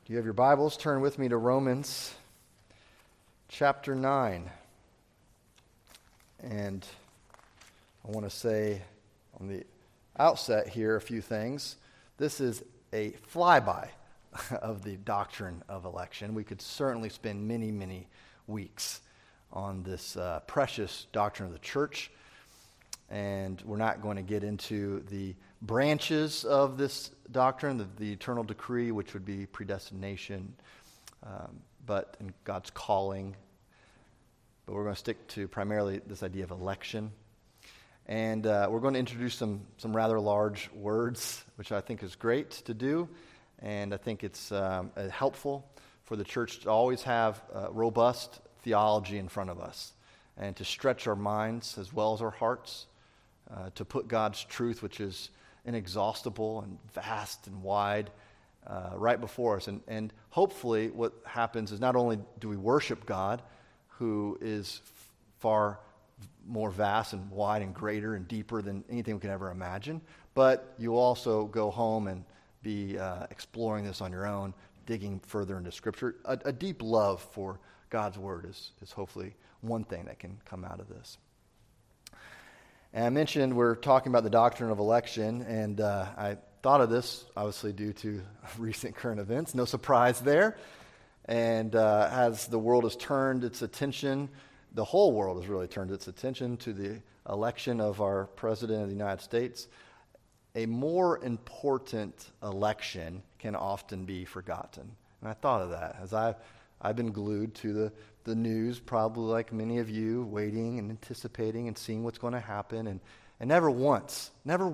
Do you have your Bibles? Turn with me to Romans chapter 9. And I want to say on the outset here a few things. This is a flyby of the doctrine of election. We could certainly spend many, many weeks on this precious doctrine of the church. And we're not going to get into the branches of this doctrine, the eternal decree, which would be predestination, but in God's calling. But we're going to stick to primarily this idea of election. And we're going to introduce some rather large words, which I think is great to do. And I think it's helpful for the church to always have robust theology in front of us and to stretch our minds as well as our hearts, to put God's truth, which is inexhaustible and vast and wide, right before us. And hopefully what happens is not only do we worship God, who is far more vast and wide and greater and deeper than anything we can ever imagine, but you also go home and be exploring this on your own, digging further into Scripture. A deep love for God's Word is hopefully one thing that can come out of this. And I mentioned we're talking about the doctrine of election, and I thought of this, obviously, due to recent current events. No surprise there. And as the world has turned its attention, the whole world has really turned its attention to the election of our President of the United States, a more important election can often be forgotten. And I thought of that as I've been glued to the news, probably like many of you, waiting and anticipating and seeing what's going to happen. And never once,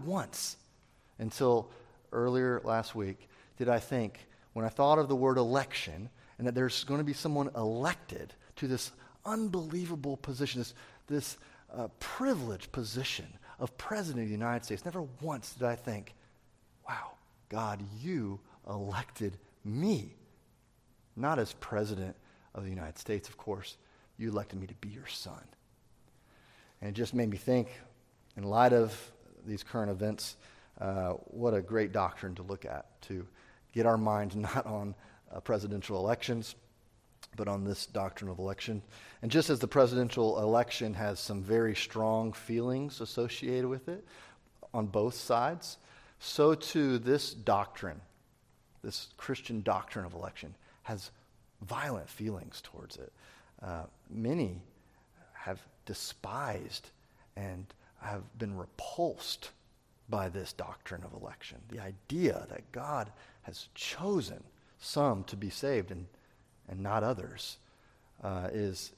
until earlier last week, did I think, when I thought of the word election, and that there's going to be someone elected to this unbelievable position, this privileged position of President of the United States, never once did I think, wow, God, you elected me. Not as President of the United States, of course. You elected me to be your son. And it just made me think, in light of these current events, what a great doctrine to look at, to get our minds not on presidential elections, but on this doctrine of election. And just as the presidential election has some very strong feelings associated with it on both sides, so too this doctrine, this Christian doctrine of election, has violent feelings towards it. Many have despised and have been repulsed by this doctrine of election. The idea that God has chosen some to be saved and not others is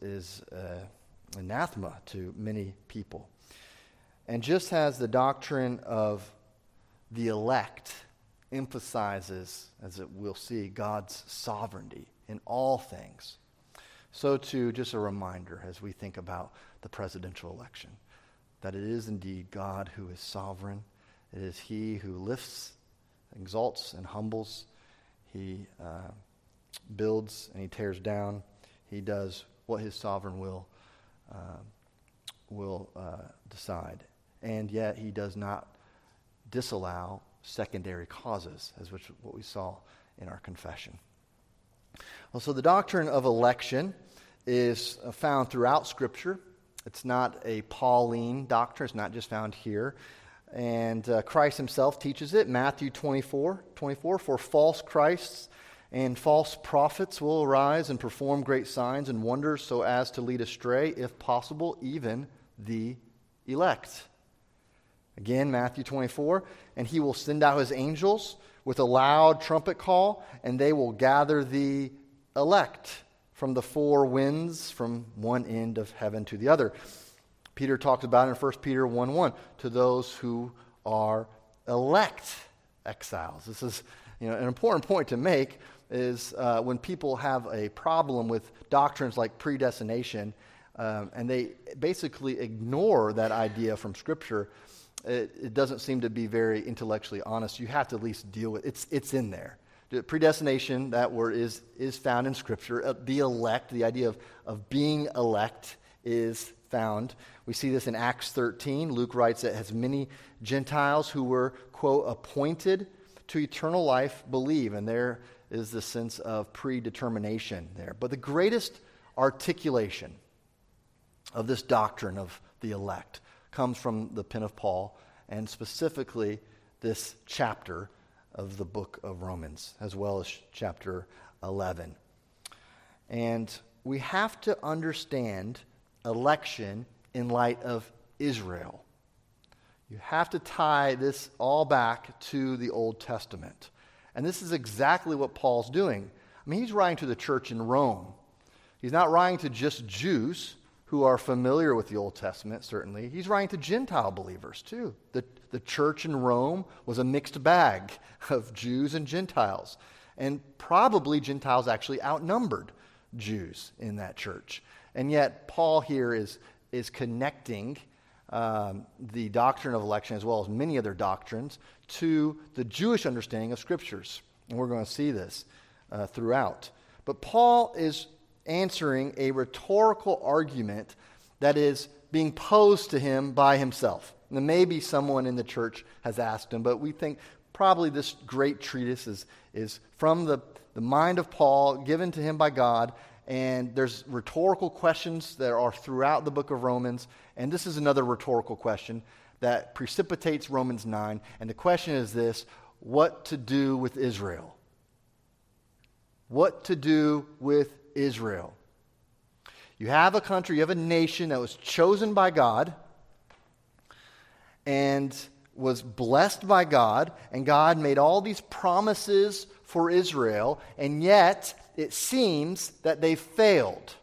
anathema to many people. And just as the doctrine of the elect emphasizes, as we'll see, God's sovereignty in all things, so too, just a reminder as we think about the presidential election, that it is indeed God who is sovereign. It is He who lifts, exalts, and humbles. He builds and He tears down. He does what His sovereign will decide. And yet He does not disallow secondary causes, as what we saw in our confession. Well, so the doctrine of election is found throughout Scripture. It's not a Pauline doctrine. It's not just found here. And Christ Himself teaches it. Matthew 24, for false Christs and false prophets will arise and perform great signs and wonders so as to lead astray, if possible, even the elect. Again, Matthew 24, and He will send out His angels with a loud trumpet call, and they will gather the elect from the four winds, from one end of heaven to the other. Peter talks about in 1 Peter 1:1, to those who are elect exiles. This is an important point to make, is when people have a problem with doctrines like predestination, and they basically ignore that idea from Scripture, it doesn't seem to be very intellectually honest. You have to at least deal with it. It's in there. Predestination, that word is found in Scripture. The elect, the idea of being elect, is found. We see this in Acts 13. Luke writes that as many Gentiles who were, quote, appointed to eternal life believe. And there is the sense of predetermination there. But the greatest articulation of this doctrine of the elect comes from the pen of Paul, and specifically this chapter of the book of Romans, as well as chapter 11. And we have to understand election in light of Israel. You have to tie this all back to the Old Testament. And this is exactly what Paul's doing. I mean, he's writing to the church in Rome. He's not writing to just Jews who are familiar with the Old Testament, certainly. He's writing to Gentile believers, too. The church in Rome was a mixed bag of Jews and Gentiles. And probably Gentiles actually outnumbered Jews in that church. And yet, Paul here is connecting the doctrine of election, as well as many other doctrines, to the Jewish understanding of Scriptures. And we're going to see this throughout. But Paul is answering a rhetorical argument that is being posed to him by himself. And maybe someone in the church has asked him, but we think probably this great treatise is from the mind of Paul, given to him by God, and there's rhetorical questions that are throughout the book of Romans, and this is another rhetorical question that precipitates Romans 9, and the question is this: what to do with Israel? What to do with Israel? You have a country, you have a nation that was chosen by God and was blessed by God, and God made all these promises for Israel, and yet it seems that they failed.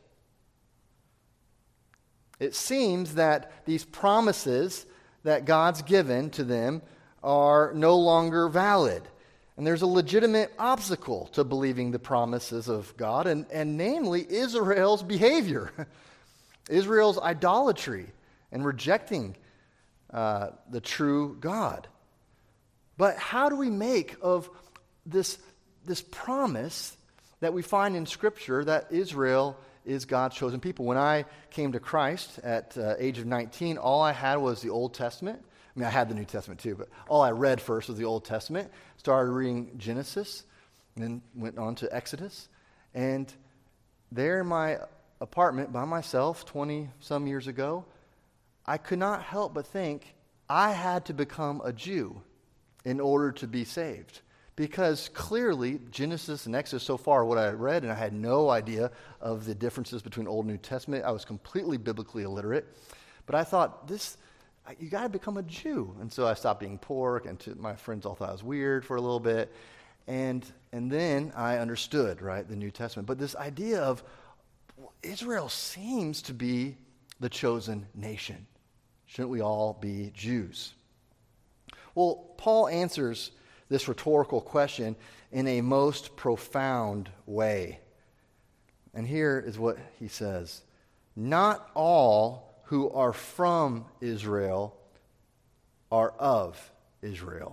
It seems that these promises that God's given to them are no longer valid. And there's a legitimate obstacle to believing the promises of God, and namely Israel's behavior, Israel's idolatry, and rejecting the true God. But how do we make of this promise that we find in Scripture that Israel is God's chosen people? When I came to Christ at age of 19, all I had was the Old Testament. I mean, I had the New Testament too, but all I read first was the Old Testament. Started reading Genesis, and then went on to Exodus. And there in my apartment by myself 20-some years ago, I could not help but think I had to become a Jew in order to be saved. Because clearly, Genesis and Exodus so far, what I read, and I had no idea of the differences between Old and New Testament. I was completely biblically illiterate. But I thought, you got to become a Jew. And so I stopped eating pork, and my friends all thought I was weird for a little bit. And then I understood, right, the New Testament. But this idea of Israel seems to be the chosen nation. Shouldn't we all be Jews? Well, Paul answers this rhetorical question in a most profound way. And here is what he says: not all who are from Israel are of Israel.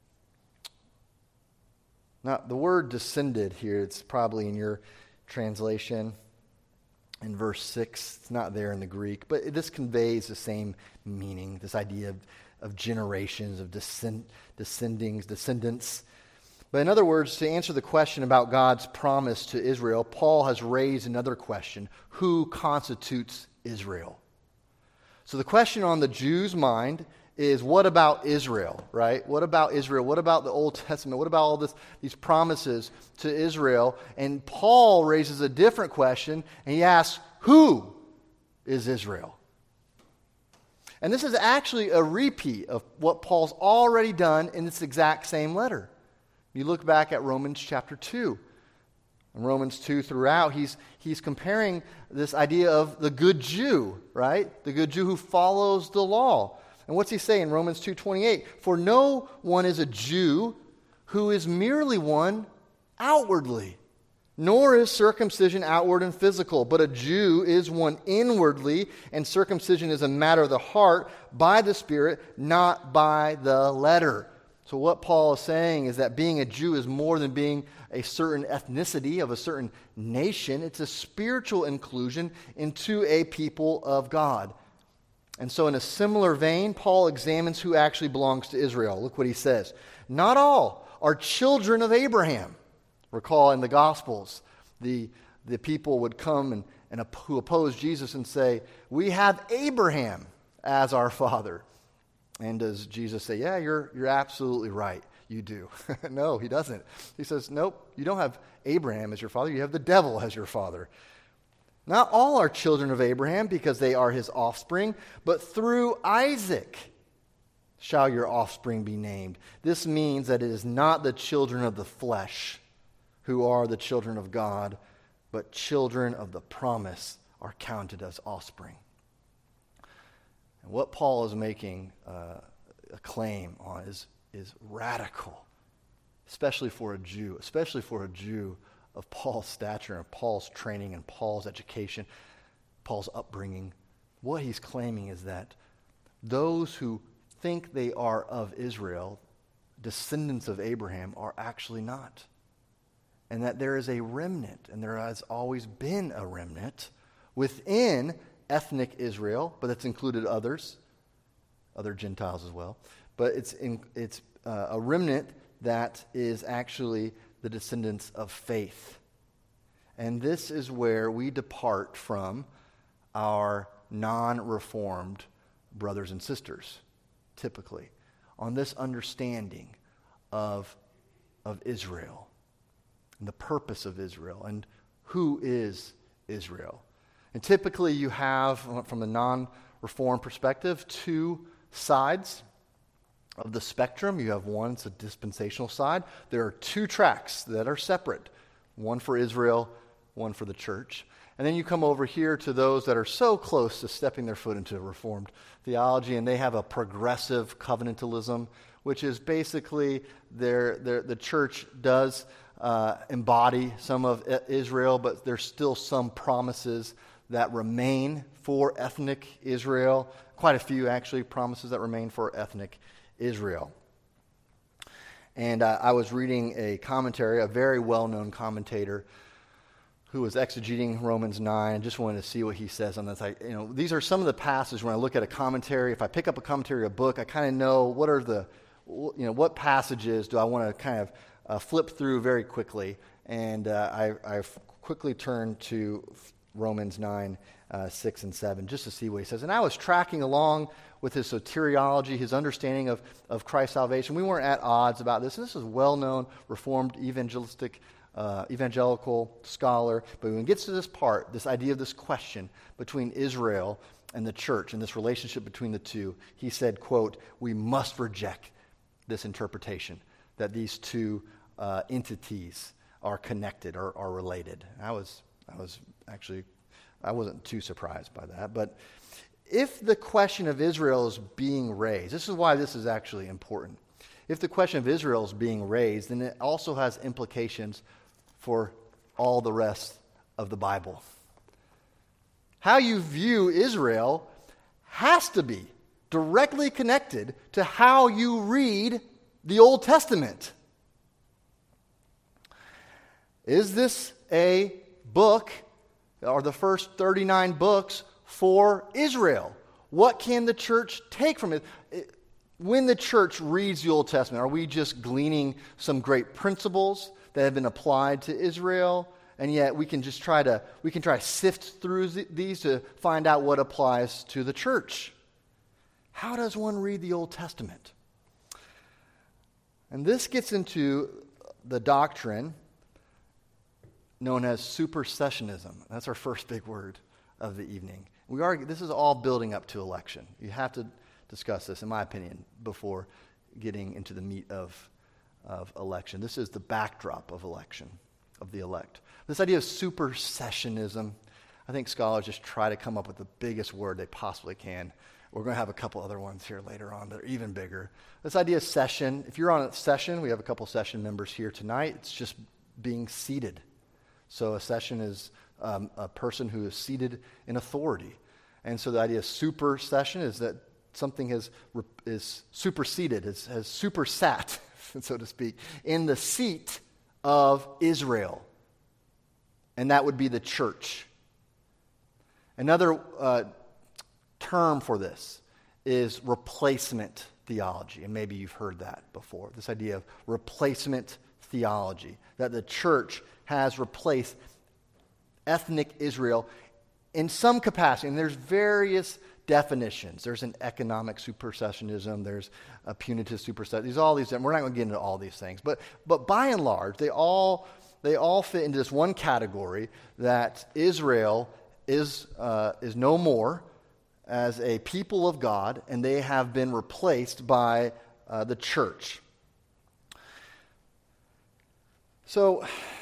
Now, the word descended here, it's probably in your translation in verse 6. It's not there in the Greek, but this conveys the same meaning, this idea of generations, of descendants. But in other words, to answer the question about God's promise to Israel, Paul has raised another question: who constitutes Israel? So the question on the Jews' mind is, what about Israel, right? What about Israel? What about the Old Testament? What about all these promises to Israel? And Paul raises a different question, and he asks, who is Israel? And this is actually a repeat of what Paul's already done in this exact same letter. You look back at Romans chapter 2. In Romans 2 throughout, he's comparing this idea of the good Jew, right? The good Jew who follows the law. And what's he say in Romans 2:28? For no one is a Jew who is merely one outwardly, nor is circumcision outward and physical, but a Jew is one inwardly, and circumcision is a matter of the heart, by the Spirit, not by the letter. So what Paul is saying is that being a Jew is more than being a certain ethnicity of a certain nation. It's a spiritual inclusion into a people of God. And so in a similar vein, Paul examines who actually belongs to Israel. Look what he says. Not all are children of Abraham, Recall in the Gospels, the people would come and who opposed Jesus and say, we have Abraham as our father. And does Jesus say, yeah, you're absolutely right, you do? No, he doesn't. He says, nope, you don't have Abraham as your father, you have the devil as your father. Not all are children of Abraham because they are his offspring, but through Isaac shall your offspring be named. This means that it is not the children of the flesh who are the children of God, but children of the promise are counted as offspring. And what Paul is making a claim on is radical, especially for a Jew of Paul's stature and Paul's training and Paul's education, Paul's upbringing. What he's claiming is that those who think they are of Israel, descendants of Abraham, are actually not. And that there is a remnant, and there has always been a remnant within ethnic Israel, but it's included other Gentiles as well. But it's a remnant that is actually the descendants of faith. And this is where we depart from our non-reformed brothers and sisters, typically, on this understanding of Israel and the purpose of Israel and who is Israel. And typically you have, from the non-reformed perspective, two sides of the spectrum. You have one, it's a dispensational side. There are two tracks that are separate, one for Israel, one for the church. And then you come over here to those that are so close to stepping their foot into Reformed theology, and they have a progressive covenantalism, which is basically the church does embody some of Israel, but there's still some promises that remain for ethnic Israel. Quite a few, actually, promises that remain for ethnic Israel. And I was reading a commentary, a very well-known commentator who was exegeting Romans 9. I just wanted to see what he says on this. These are some of the passages when I look at a commentary. If I pick up a commentary or a book, I kind of know what passages do I want to kind of flip through very quickly. And I've quickly turned to Romans 9, 6 and 7, just to see what he says. And I was tracking along with his soteriology, his understanding of Christ's salvation. We weren't at odds about this. And this is well-known, Reformed, evangelical scholar. But when it gets to this part, this idea of this question between Israel and the church and this relationship between the two, he said, quote, we must reject this interpretation that these two entities are connected or are related. I wasn't too surprised by that. But if the question of Israel is being raised, this is why this is actually important. If the question of Israel is being raised, then it also has implications for all the rest of the Bible. How you view Israel has to be directly connected to how you read the Old Testament. Is this a book, or the first 39 books, for Israel? What can the church take from it? When the church reads the Old Testament, are we just gleaning some great principles that have been applied to Israel, and yet we can try to sift through these to find out what applies to the church? How does one read the Old Testament? And this gets into the doctrine known as supersessionism. That's our first big word of the evening. This is all building up to election. You have to discuss this, in my opinion, before getting into the meat of election. This is the backdrop of election, of the elect. This idea of supersessionism, I think scholars just try to come up with the biggest word they possibly can. We're going to have a couple other ones here later on that are even bigger. This idea of session, if you're on a session, we have a couple session members here tonight, it's just being seated. So a session is a person who is seated in authority. And so the idea of supersession is that something is superseded, has supersat, so to speak, in the seat of Israel. And that would be the church. Another term for this is replacement theology. And maybe you've heard that before. This idea of replacement theology, that the church has replaced ethnic Israel in some capacity. And there's various definitions. There's an economic supersessionism. There's a punitive supersessionism. There's all these. We're not going to get into all these things. But by and large, they all fit into this one category, that Israel is no more as a people of God, and they have been replaced by the church. So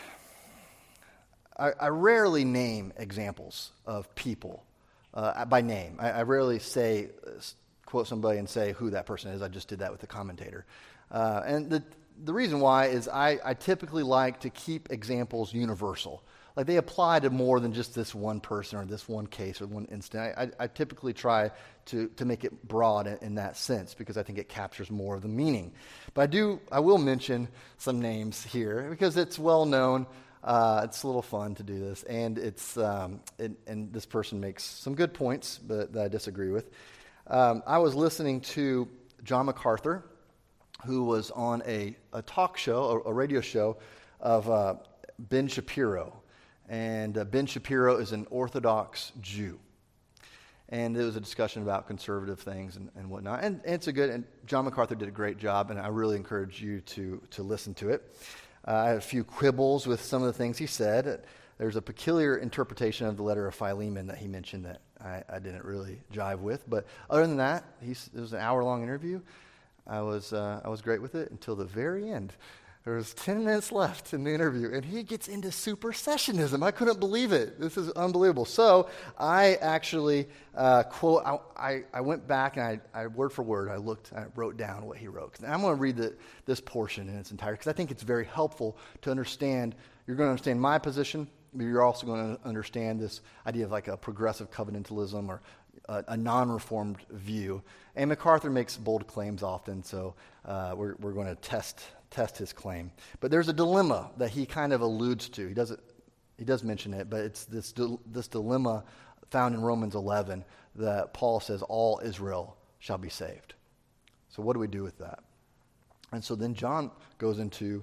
I rarely name examples of people by name. I rarely quote somebody and say who that person is. I just did that with the commentator. And the reason why is I typically like to keep examples universal. Like, they apply to more than just this one person or this one case or one incident. I typically try to make it broad in that sense, because I think it captures more of the meaning. But I will mention some names here because it's well known. It's a little fun to do this, and and this person makes some good points, but that I disagree with. I was listening to John MacArthur, who was on a talk show, a radio show of Ben Shapiro. And Ben Shapiro is an Orthodox Jew. And there was a discussion about conservative things and whatnot. And and John MacArthur did a great job, and I really encourage you to listen to it. I had a few quibbles with some of the things he said. There's a peculiar interpretation of the letter of Philemon that he mentioned that I didn't really jive with. But other than that, it was an hour-long interview. I was great with it until the very end. There was 10 minutes left in the interview, and he gets into supersessionism. I couldn't believe it. This is unbelievable. So I actually I went back, and I word for word, I wrote down what he wrote. And I'm going to read this portion in its entirety, because I think it's very helpful to understand. You're going to understand my position, but you're also going to understand this idea of like a progressive covenantalism or a non-reformed view. And MacArthur makes bold claims often, so we're going to test his claim. But there's a dilemma that he kind of alludes to. He does mention it, but it's this dilemma found in Romans 11 that Paul says all Israel shall be saved. So what do we do with that? And so then John goes into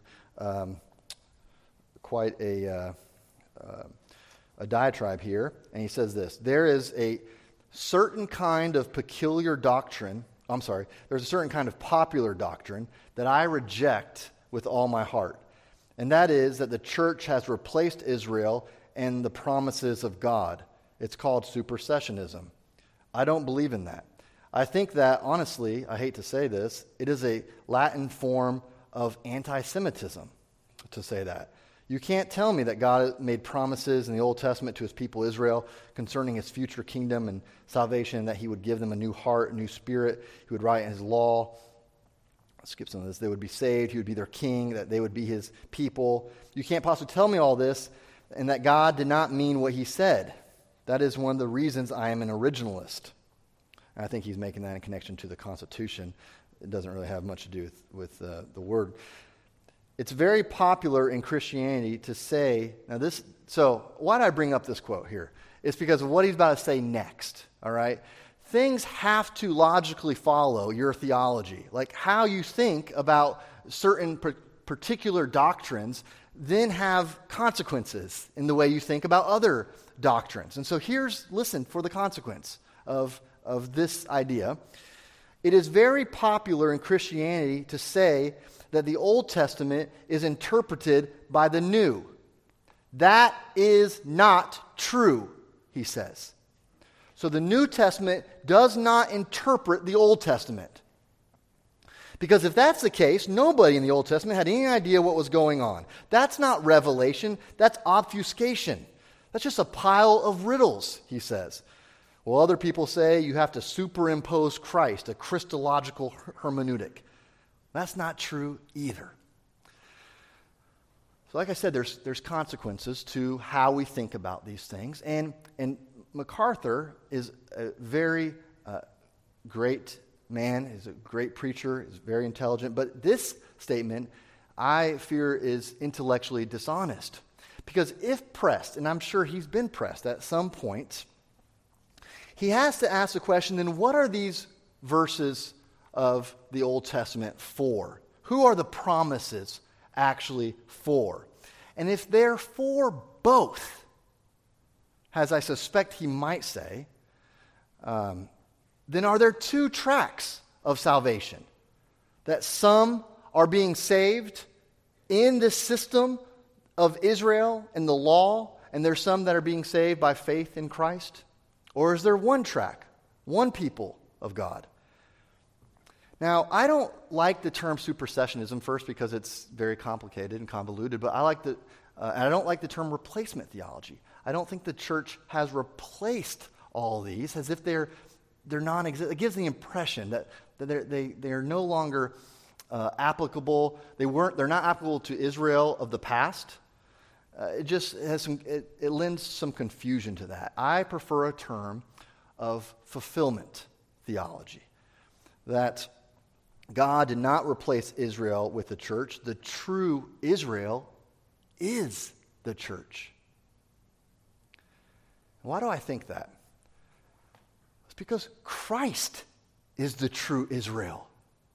quite a diatribe here, and he says this: there is a certain kind of peculiar doctrine, there's a certain kind of popular doctrine that I reject with all my heart. And that is that the church has replaced Israel and the promises of God. It's called supersessionism. I don't believe in that. I think that, honestly, I hate to say this, it is a Latin form of anti-Semitism to say that. You can't tell me that God made promises in the Old Testament to his people Israel concerning his future kingdom and salvation, that he would give them a new heart, a new spirit, he would write in his law. I'll skip some of this. They would be saved, he would be their king, that they would be his people. You can't possibly tell me all this and that God did not mean what he said. That is one of the reasons I am an originalist. And I think he's making that in connection to the Constitution. It doesn't really have much to do with the word. It's very popular in Christianity to say, so why did I bring up this quote here? It's because of what he's about to say next, all right? Things have to logically follow your theology. Like how you think about certain particular doctrines then have consequences in the way you think about other doctrines. And so listen for the consequence of this idea. It is very popular in Christianity to say that the Old Testament is interpreted by the New. That is not true, he says. So the New Testament does not interpret the Old Testament. Because if that's the case, nobody in the Old Testament had any idea what was going on. That's not revelation, that's obfuscation. That's just a pile of riddles, he says. Well, other people say you have to superimpose Christ, a Christological hermeneutic. That's not true either. So like I said, there's consequences to how we think about these things. And MacArthur is a very great man. He's a great preacher. He's very intelligent. But this statement, I fear, is intellectually dishonest. Because if pressed, and I'm sure he's been pressed at some point, he has to ask the question, then what are these verses of the Old Testament for? Who are the promises actually for? And if they're for both, as I suspect he might say, then are there two tracks of salvation? That some are being saved in this system of Israel and the law, and there's some that are being saved by faith in Christ? Or is there one track, one people of God? Now, I don't like the term supersessionism, first because it's very complicated and convoluted, but and I don't like the term replacement theology. I don't think the church has replaced all these as if they're non-existent. It gives the impression that they are no longer applicable. They're not applicable to Israel of the past. It just has it lends some confusion to that. I prefer a term of fulfillment theology, that God did not replace Israel with the church. The true Israel is the church. Why do I think that? It's because Christ is the true Israel.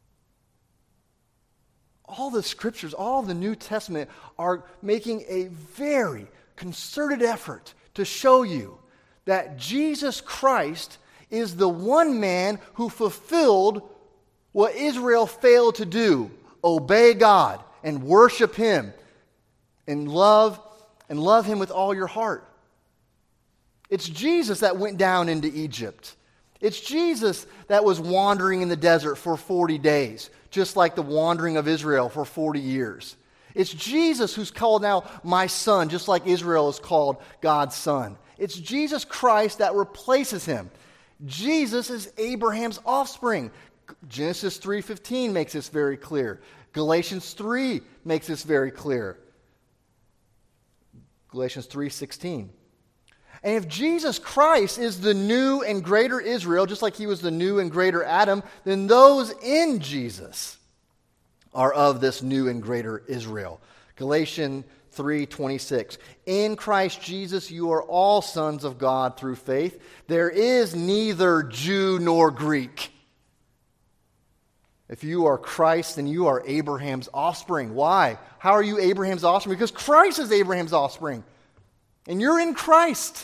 All the scriptures, all the New Testament are making a very concerted effort to show you that Jesus Christ is the one man who fulfilled what Israel failed to do: obey God and worship Him and love Him with all your heart. It's Jesus that went down into Egypt. It's Jesus that was wandering in the desert for 40 days, just like the wandering of Israel for 40 years. It's Jesus who's called now my son, just like Israel is called God's son. It's Jesus Christ that replaces him. Jesus is Abraham's offspring. Genesis 3:15 makes this very clear. Galatians 3 makes this very clear. Galatians 3:16. And if Jesus Christ is the new and greater Israel, just like he was the new and greater Adam, then those in Jesus are of this new and greater Israel. Galatians 3:26. In Christ Jesus you are all sons of God through faith. There is neither Jew nor Greek. If you are Christ, then you are Abraham's offspring. Why? How are you Abraham's offspring? Because Christ is Abraham's offspring. And you're in Christ.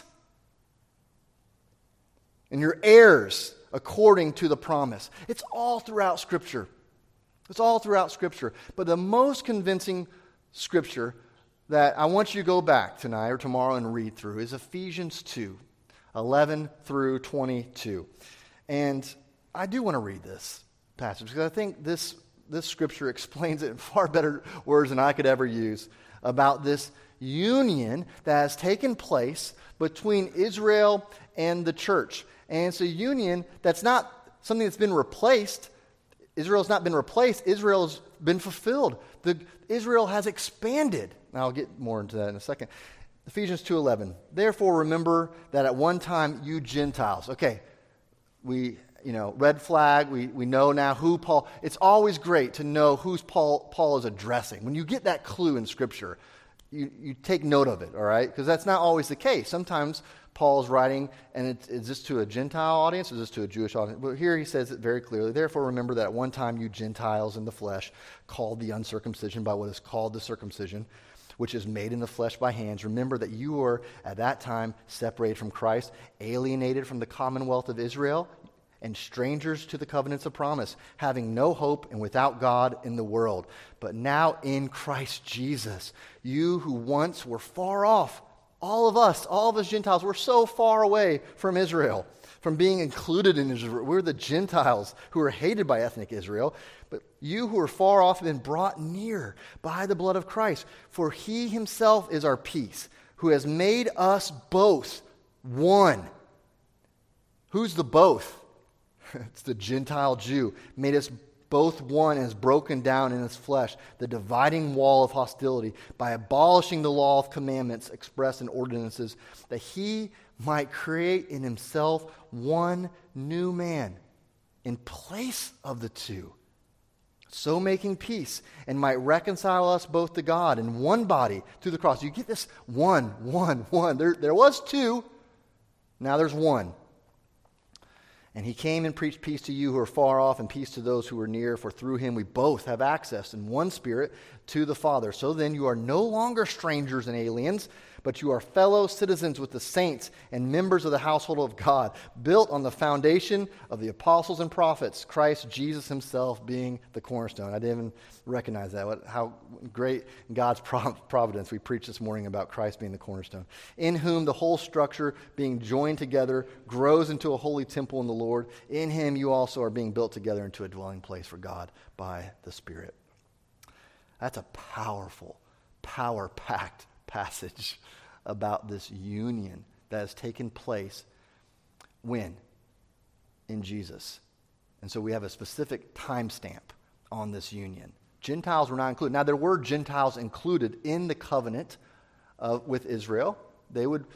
And you're heirs according to the promise. It's all throughout Scripture. It's all throughout Scripture. But the most convincing Scripture that I want you to go back tonight or tomorrow and read through is Ephesians 2:11 through 22. And I do want to read this passage because I think this Scripture explains it in far better words than I could ever use about this union that has taken place between Israel and the church. And it's a union that's not something that's been replaced. Israel's not been replaced. Israel's been fulfilled. Israel has expanded. Now, I'll get more into that in a second. Ephesians 2:11. Therefore, remember that at one time you Gentiles. Okay, red flag. We know now who Paul. It's always great to know who's Paul is addressing. When you get that clue in Scripture, you take note of it, all right? Because that's not always the case. Sometimes Paul's writing, and is this to a Gentile audience or is this to a Jewish audience? But here he says it very clearly. Therefore, remember that at one time you Gentiles in the flesh, called the uncircumcision by what is called the circumcision, which is made in the flesh by hands. Remember that you were at that time separated from Christ, alienated from the commonwealth of Israel, and strangers to the covenants of promise, having no hope and without God in the world. But now in Christ Jesus, you who once were far off, all of us Gentiles, we're so far away from Israel, from being included in Israel. We're the Gentiles who are hated by ethnic Israel. But you who are far off have been brought near by the blood of Christ. For he himself is our peace, who has made us both one. Who's the both? It's the Gentile Jew. Made us both one and has broken down in his flesh the dividing wall of hostility by abolishing the law of commandments expressed in ordinances, that he might create in himself one new man in place of the two, so making peace, and might reconcile us both to God in one body through the cross. You get this one. There was two, now there's one. And he came and preached peace to you who are far off and peace to those who are near, for through him we both have access in one Spirit to the Father. So then you are no longer strangers and aliens, but you are fellow citizens with the saints and members of the household of God, built on the foundation of the apostles and prophets, Christ Jesus himself being the cornerstone. I didn't even recognize that. How great God's providence. We preached this morning about Christ being the cornerstone. In whom the whole structure, being joined together, grows into a holy temple in the Lord. In him you also are being built together into a dwelling place for God by the Spirit. That's a powerful, power-packed passage about this union that has taken place when? In Jesus. And so we have a specific timestamp on this union. Gentiles were not included. Now, there were Gentiles included in the covenant with Israel. They would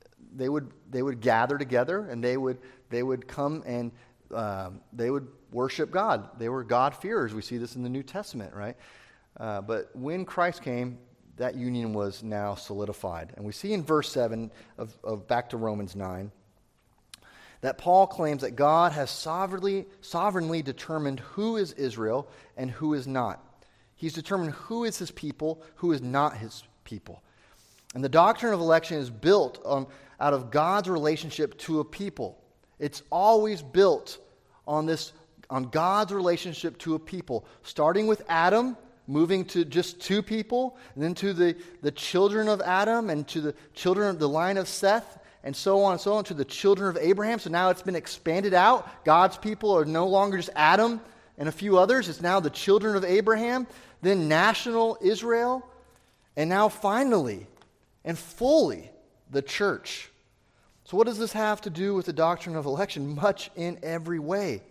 gather together, and they would come and they would worship God. They were God-fearers. We see this in the New Testament, right? But when Christ came, that union was now solidified. And we see in verse 7 of back to Romans 9 that Paul claims that God has sovereignly determined who is Israel and who is not. He's determined who is his people, who is not his people. And the doctrine of election is built out of God's relationship to a people. It's always built on God's relationship to a people, starting with Adam, moving to just two people, and then to the children of Adam, and to the children of the line of Seth, and so on, to the children of Abraham. So now it's been expanded out. God's people are no longer just Adam and a few others. It's now the children of Abraham, then national Israel, and now finally and fully the church. So what does this have to do with the doctrine of election? Much in every way.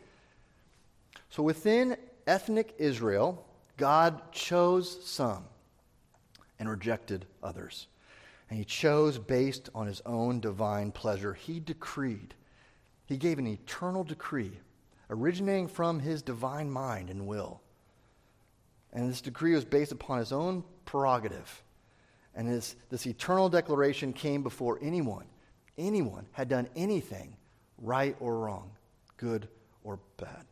So within ethnic Israel, God chose some and rejected others. And he chose based on his own divine pleasure. He decreed. He gave an eternal decree originating from his divine mind and will. And this decree was based upon his own prerogative. And this eternal declaration came before anyone had done anything right or wrong, good or bad.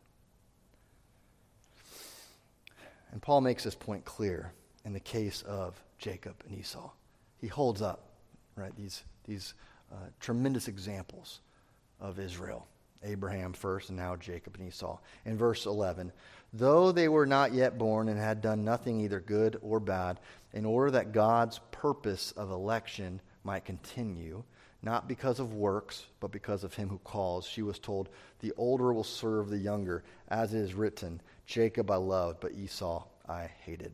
And Paul makes this point clear in the case of Jacob and Esau. He holds up, right, these tremendous examples of Israel. Abraham first, and now Jacob and Esau. In verse 11, though they were not yet born and had done nothing either good or bad, in order that God's purpose of election might continue, not because of works, but because of him who calls, she was told, the older will serve the younger, as it is written, Jacob I loved, but Esau I hated.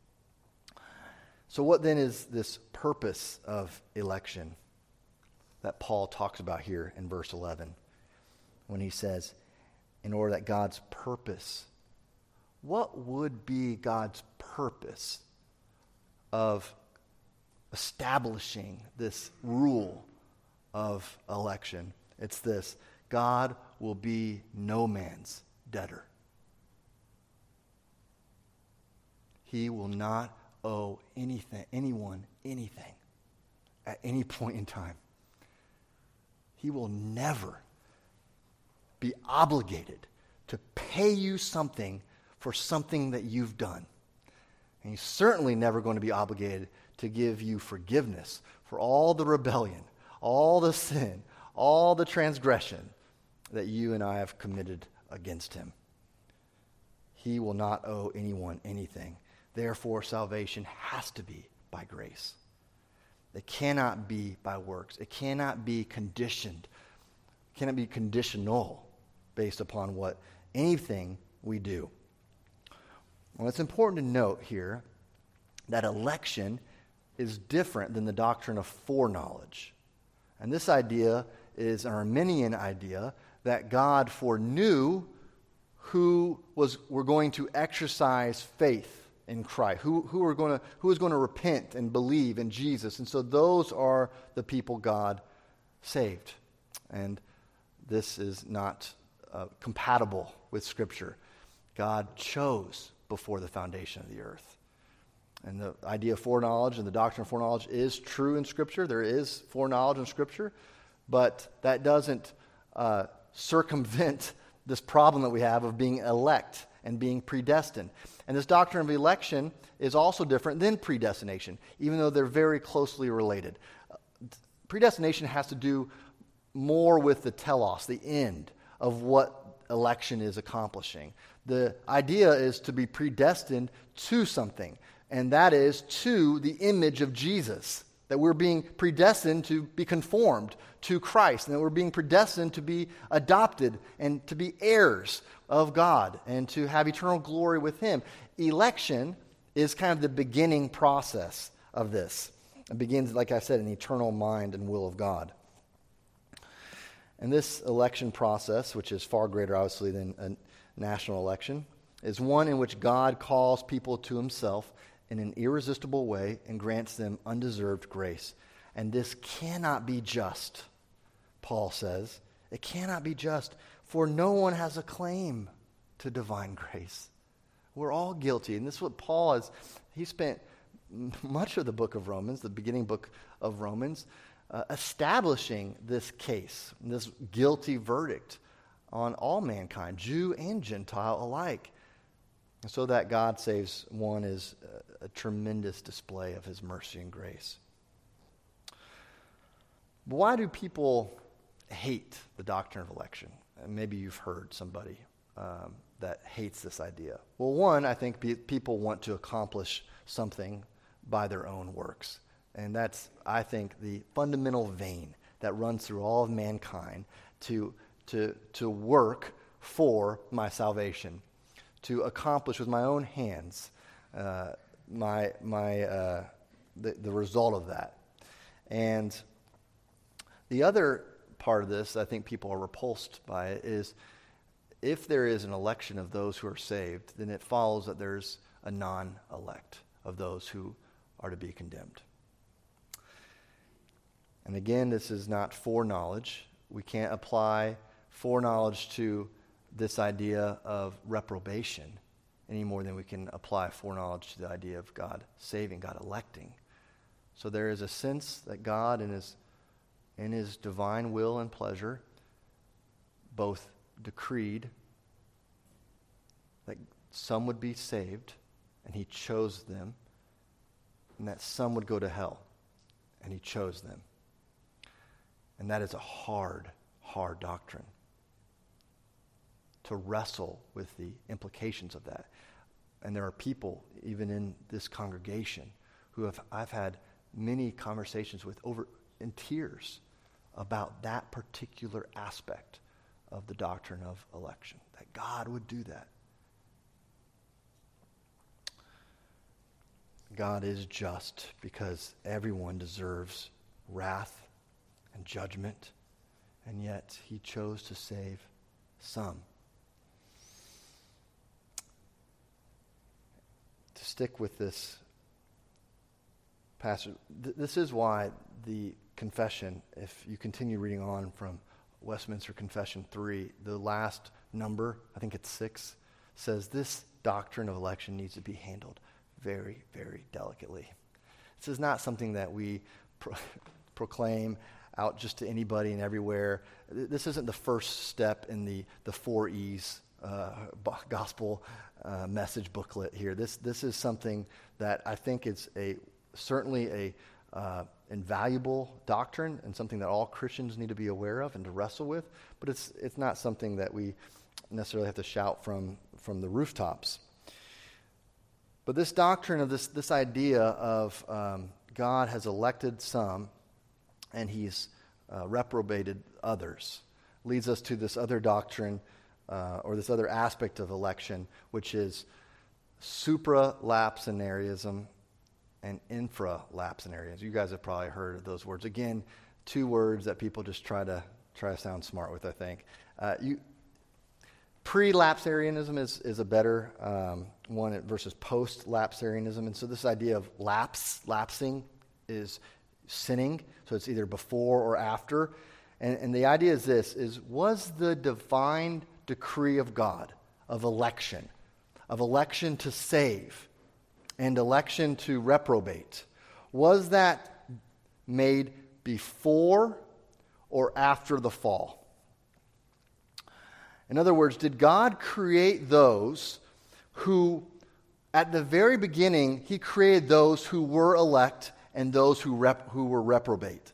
So what then is this purpose of election that Paul talks about here in verse 11? When he says, in order that God's purpose, what would be God's purpose of establishing this rule of election? It's this: God will be no man's debtor. He will not owe anyone anything at any point in time. He will never be obligated to pay you something for something that you've done. And he's certainly never going to be obligated to give you forgiveness for all the rebellion, all the sin, all the transgression that you and I have committed against him. He will not owe anyone anything. Therefore, salvation has to be by grace. It cannot be by works. It cannot be conditioned. It cannot be conditional based upon anything we do. Well, it's important to note here that election is different than the doctrine of foreknowledge. And this idea is an Arminian idea that God foreknew who were going to exercise faith in Christ, who was going to repent and believe in Jesus. And so those are the people God saved. And this is not compatible with Scripture. God chose before the foundation of the earth. And the idea of foreknowledge and the doctrine of foreknowledge is true in Scripture. There is foreknowledge in Scripture, but that doesn't circumvent this problem that we have of being elect and being predestined. And this doctrine of election is also different than predestination, even though they're very closely related. Predestination has to do more with the telos, the end of what election is accomplishing. The idea is to be predestined to something, and that is to the image of Jesus. That we're being predestined to be conformed to Christ, and that we're being predestined to be adopted and to be heirs of God and to have eternal glory with Him. Election is kind of the beginning process of this. It begins, like I said, in the eternal mind and will of God. And this election process, which is far greater, obviously, than a national election, is one in which God calls people to Himself in an irresistible way and grants them undeserved grace. And this cannot be just, Paul says. It cannot be just, for no one has a claim to divine grace. We're all guilty. And this is what Paul has, he spent much of the book of Romans, the beginning book of Romans, establishing this case, this guilty verdict on all mankind, Jew and Gentile alike. And so that God saves one is a tremendous display of His mercy and grace. But why do people hate the doctrine of election? And maybe you've heard somebody that hates this idea. Well, one, I think people want to accomplish something by their own works. And that's, I think, the fundamental vein that runs through all of mankind to work for my salvation, to accomplish with my own hands the result of that. And the other part of this, I think people are repulsed by it, is if there is an election of those who are saved, then it follows that there's a non-elect of those who are to be condemned. And again, this is not foreknowledge. We can't apply foreknowledge to this idea of reprobation any more than we can apply foreknowledge to the idea of God saving, God electing. So there is a sense that God in his divine will and pleasure both decreed that some would be saved, and He chose them, and that some would go to hell, and He chose them. And that is a hard, hard doctrine, to wrestle with the implications of that. And there are people, even in this congregation, who I've had many conversations with in tears about that particular aspect of the doctrine of election, that God would do that. God is just because everyone deserves wrath and judgment, and yet He chose to save some. To stick with this passage, this is why the confession, if you continue reading on from Westminster Confession 3, the last number, I think it's 6, says this doctrine of election needs to be handled very, very delicately. This is not something that we proclaim out just to anybody and everywhere. This isn't the first step in the 4 E's gospel message booklet here. This is something that I think is certainly a invaluable doctrine and something that all Christians need to be aware of and to wrestle with, but it's not something that we necessarily have to shout from the rooftops. But this doctrine of this idea of God has elected some and He's reprobated others leads us to this other doctrine or this other aspect of election, which is supralapsarianism and infralapsarianism. You guys have probably heard of those words. Again, 2 words that people just try to sound smart with, I think. Pre-lapsarianism is a better one versus post-lapsarianism. And so this idea of lapsing is sinning. So it's either before or after. And the idea is this, was the divine decree of God of election to save and election to reprobate, was that made before or after the fall? In other words, did God create those who, at the very beginning, he created those who were elect and those who were reprobate?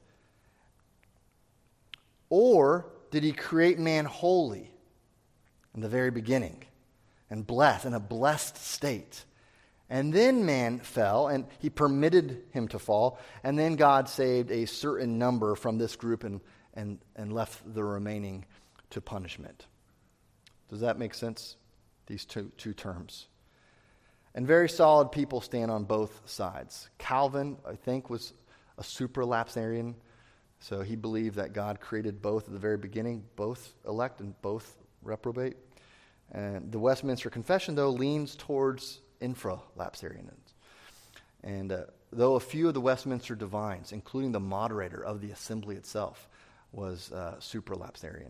Or did he create man holy in the very beginning and blessed, in a blessed state? And then man fell, and he permitted him to fall, and then God saved a certain number from this group and left the remaining to punishment. Does that make sense? These two terms. And very solid people stand on both sides. Calvin, I think, was a supralapsarian, so he believed that God created both at the very beginning, both elect and both reprobate. And the Westminster Confession, though, leans towards infralapsarianism. And though a few of the Westminster divines, including the moderator of the assembly itself, was supralapsarian.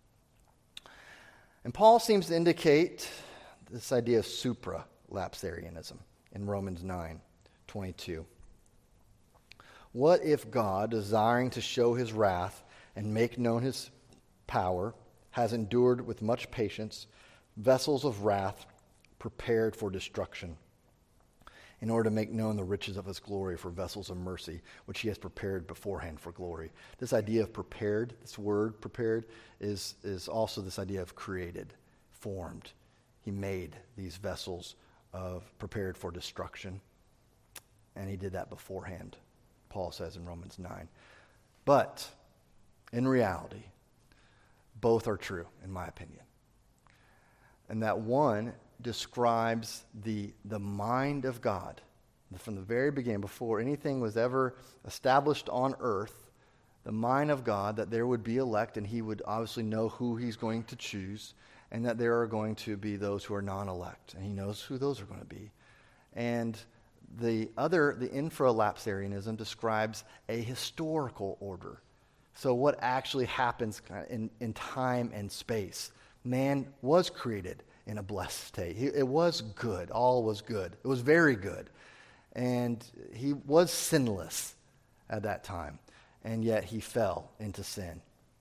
And Paul seems to indicate this idea of supralapsarianism in Romans 9:22. What if God, desiring to show his wrath and make known his power, has endured with much patience vessels of wrath prepared for destruction, in order to make known the riches of his glory for vessels of mercy, which he has prepared beforehand for glory? This idea of prepared, this word prepared, is also this idea of created, formed. He made these vessels prepared for destruction, and he did that beforehand, Paul says in Romans 9. But in reality, both are true, in my opinion. And that one describes the mind of God from the very beginning, before anything was ever established on earth, the mind of God that there would be elect, and he would obviously know who he's going to choose, and that there are going to be those who are non-elect, and he knows who those are going to be. And the infralapsarianism describes a historical order. So what actually happens in time and space. Man was created in a blessed state. It was good. All was good. It was very good. And he was sinless at that time. And yet he fell into sin.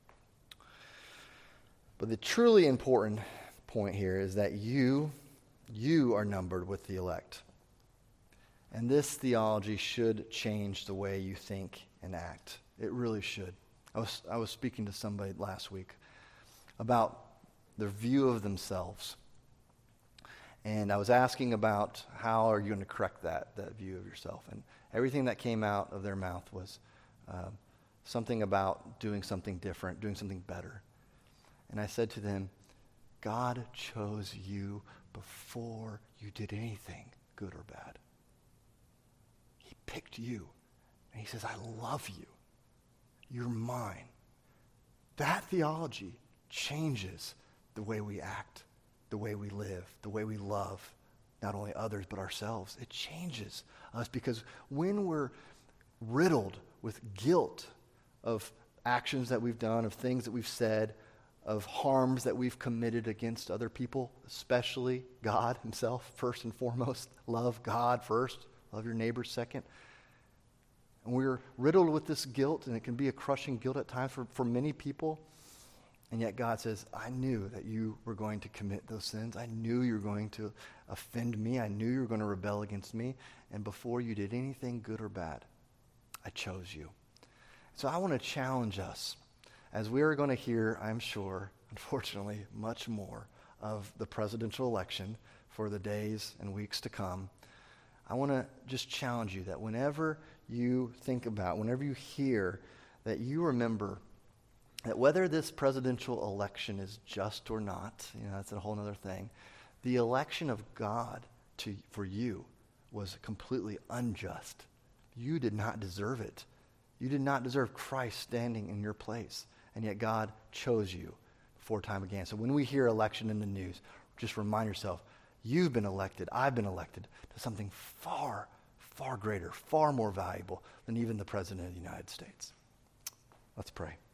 But the truly important point here is that you are numbered with the elect. And this theology should change the way you think and act. It really should. I was speaking to somebody last week about their view of themselves. And I was asking about how are you going to correct that view of yourself. And everything that came out of their mouth was something about doing something different, doing something better. And I said to them, God chose you before you did anything, good or bad. He picked you. And he says, I love you. You're mine. That theology changes the way we act, the way we live, the way we love, not only others but ourselves. It changes us because when we're riddled with guilt of actions that we've done, of things that we've said, of harms that we've committed against other people, especially God himself, first and foremost. Love God first, love your neighbor second. And we're riddled with this guilt, and it can be a crushing guilt at times for many people. And yet God says, I knew that you were going to commit those sins. I knew you were going to offend me. I knew you were going to rebel against me. And before you did anything good or bad, I chose you. So I want to challenge us, as we are going to hear, I'm sure, unfortunately, much more of the presidential election for the days and weeks to come. I want to just challenge you that whenever you think about, whenever you hear, that you remember that whether this presidential election is just or not, that's a whole other thing. The election of God for you was completely unjust. You did not deserve it. You did not deserve Christ standing in your place. And yet God chose you before time began. So when we hear election in the news, just remind yourself, you've been elected, I've been elected to something far, far greater, far more valuable than even the President of the United States. Let's pray.